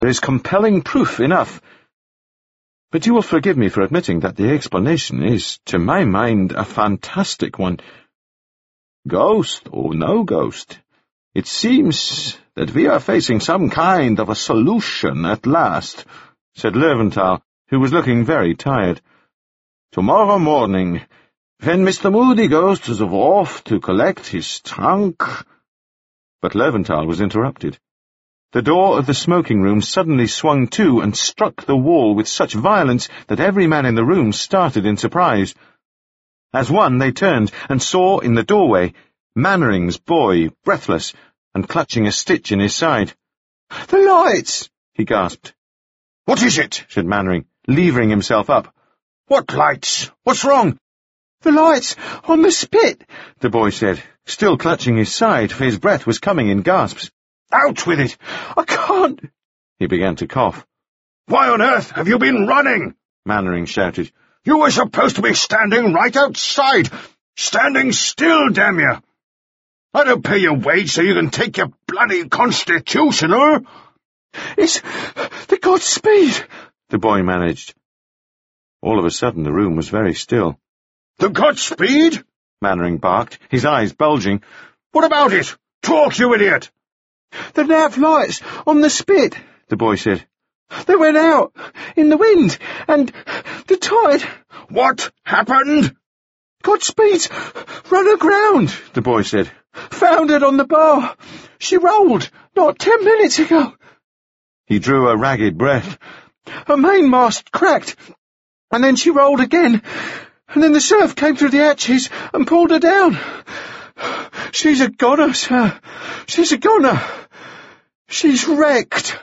There is compelling proof enough. But you will forgive me for admitting that the explanation is, to my mind, a fantastic one. Ghost or no ghost, it seems that we are facing some kind of a solution at last, said Löwenthal, who was looking very tired. Tomorrow morning, when Mr. Moody goes to the wharf to collect his trunk— But Löwenthal was interrupted. The door of the smoking room suddenly swung to and struck the wall with such violence that every man in the room started in surprise. As one they turned and saw in the doorway Mannering's boy, breathless, and clutching a stitch in his side. "The lights!" he gasped. "What is it?" said Mannering, levering himself up. "What lights? What's wrong?" "The lights on the spit," the boy said, still clutching his side, for his breath was coming in gasps. "Out with it!" "I can't—" He began to cough. "Why on earth have you been running?" Mannering shouted. "You were supposed to be standing right outside. Standing still, damn you! I don't pay your wage so you can take your bloody constitutional." "It's the Godspeed," the boy managed. All of a sudden the room was very still. "The Godspeed?" Mannering barked, his eyes bulging. "What about it? Talk, you idiot!" "The nav lights on the spit," the boy said. "They went out in the wind, and the tide—" "What happened?" "Godspeed's run aground," the boy said. "Foundered on the bar. She rolled not 10 minutes ago." He drew a ragged breath. "Her mainmast cracked, and then she rolled again, and then the surf came through the hatches and pulled her down. She's a goner, sir. She's a goner. She's wrecked."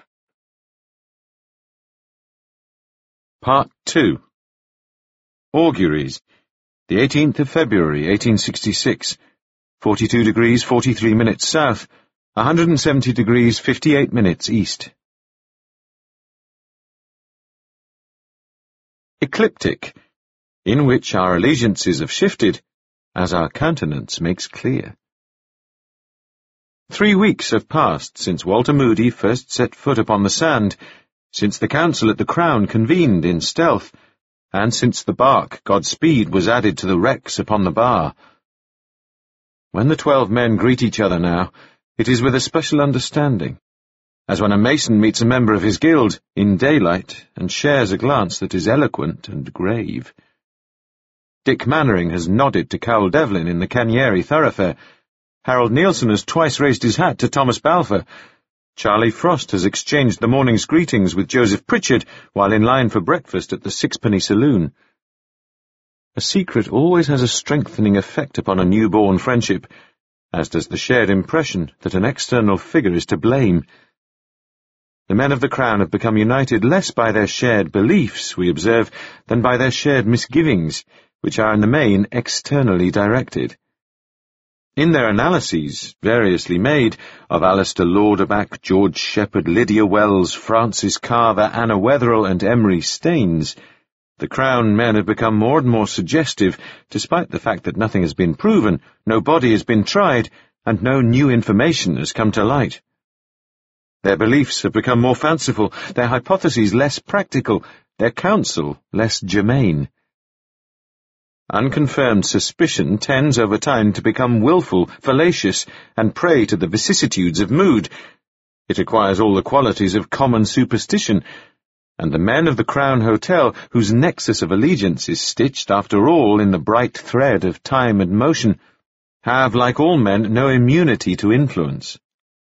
Part 2. Auguries. The 18th of February, 1866. 42 degrees 43 minutes south, 170 degrees 58 minutes east. Ecliptic, in which our allegiances have shifted, as our countenance makes clear. 3 weeks have passed since Walter Moody first set foot upon the sand, since the council at the Crown convened in stealth, and since the bark Godspeed was added to the wrecks upon the bar. When the 12 men greet each other now, it is with a special understanding, as when a mason meets a member of his guild in daylight and shares a glance that is eloquent and grave. Dick Mannering has nodded to Cowell Devlin in the Canieri thoroughfare. Harold Nielsen has twice raised his hat to Thomas Balfour. Charlie Frost has exchanged the morning's greetings with Joseph Pritchard while in line for breakfast at the Sixpenny Saloon. A secret always has a strengthening effect upon a newborn friendship, as does the shared impression that an external figure is to blame. The men of the Crown have become united less by their shared beliefs, we observe, than by their shared misgivings, which are in the main externally directed. In their analyses, variously made, of Alistair Lauderback, George Shepherd, Lydia Wells, Francis Carver, Anna Wetherell, and Emery Staines, the Crown men have become more and more suggestive, despite the fact that nothing has been proven, no body has been tried, and no new information has come to light. Their beliefs have become more fanciful, their hypotheses less practical, their counsel less germane. Unconfirmed suspicion tends over time to become wilful, fallacious, and prey to the vicissitudes of mood. It acquires all the qualities of common superstition, and the men of the Crown Hotel, whose nexus of allegiance is stitched, after all, in the bright thread of time and motion, have, like all men, no immunity to influence.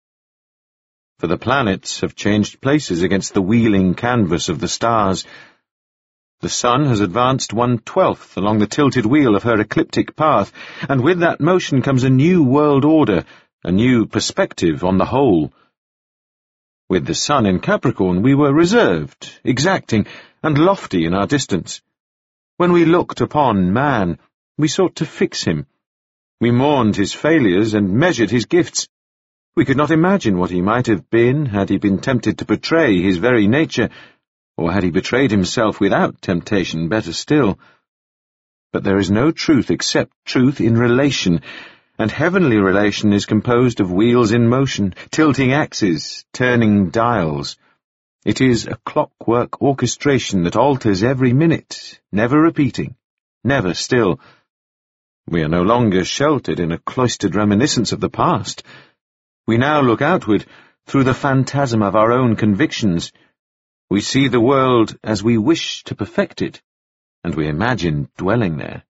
For the planets have changed places against the wheeling canvas of the stars. The sun has advanced 1/12 along the tilted wheel of her ecliptic path, and with that motion comes a new world order, a new perspective on the whole. With the sun in Capricorn we were reserved, exacting, and lofty in our distance. When we looked upon man, we sought to fix him. We mourned his failures and measured his gifts. We could not imagine what he might have been had he been tempted to betray his very nature, or had he betrayed himself without temptation, better still. But there is no truth except truth in relation, and heavenly relation is composed of wheels in motion, tilting axes, turning dials. It is a clockwork orchestration that alters every minute, never repeating, never still. We are no longer sheltered in a cloistered reminiscence of the past. We now look outward through the phantasm of our own convictions. We see the world as we wish to perfect it, and we imagine dwelling there.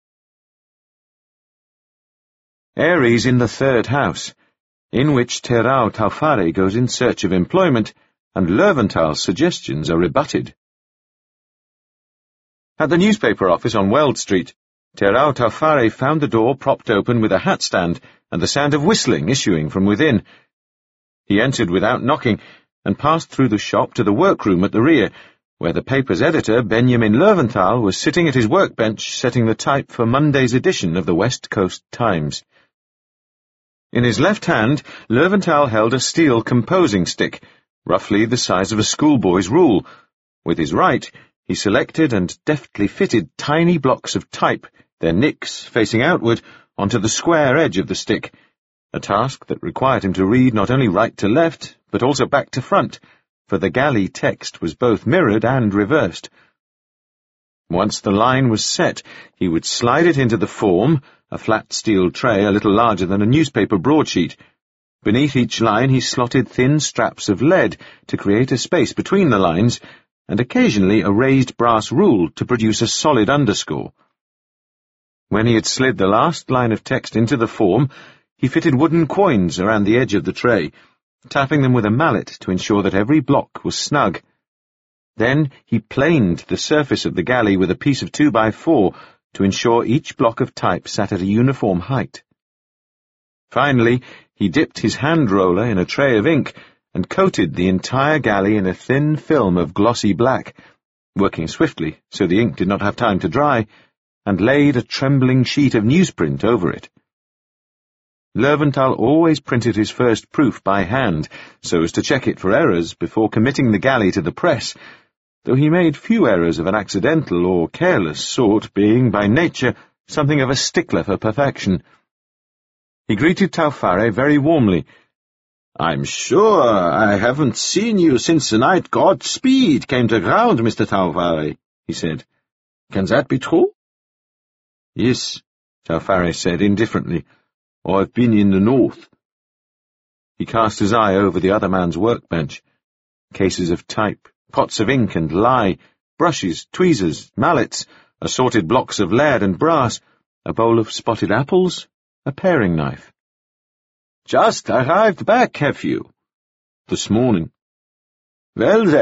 Aries in the third house, in which Te Rao Taufare goes in search of employment, and Löwenthal's suggestions are rebutted. At the newspaper office on Weld Street, Te Rao Taufare found the door propped open with a hat stand and the sound of whistling issuing from within. He entered without knocking and passed through the shop to the workroom at the rear, where the paper's editor, Benjamin Löwenthal, was sitting at his workbench setting the type for Monday's edition of the West Coast Times. In his left hand, Löwenthal held a steel composing stick, roughly the size of a schoolboy's rule. With his right, he selected and deftly fitted tiny blocks of type, their nicks facing outward, onto the square edge of the stick, a task that required him to read not only right to left, but also back to front, for the galley text was both mirrored and reversed. Once the line was set, he would slide it into the form, a flat steel tray a little larger than a newspaper broadsheet. Beneath each line he slotted thin straps of lead to create a space between the lines, and occasionally a raised brass rule to produce a solid underscore. When he had slid the last line of text into the form, he fitted wooden coins around the edge of the tray, tapping them with a mallet to ensure that every block was snug. Then he planed the surface of the galley with a piece of 2x4 to ensure each block of type sat at a uniform height. Finally, he dipped his hand roller in a tray of ink and coated the entire galley in a thin film of glossy black, working swiftly so the ink did not have time to dry, and laid a trembling sheet of newsprint over it. Löwenthal always printed his first proof by hand, so as to check it for errors before committing the galley to the press, though he made few errors of an accidental or careless sort, being, by nature, something of a stickler for perfection. He greeted Taufare very warmly. "I'm sure I haven't seen you since the night Godspeed came to ground, Mr. Taufare," he said. "Can that be true?" "Yes," Taufare said indifferently. "I've been in the north." He cast his eye over the other man's workbench. Cases of type, pots of ink and lye, brushes, tweezers, mallets, assorted blocks of lead and brass, a bowl of spotted apples, a paring knife. "Just arrived back, have you?" "This morning." "Well then,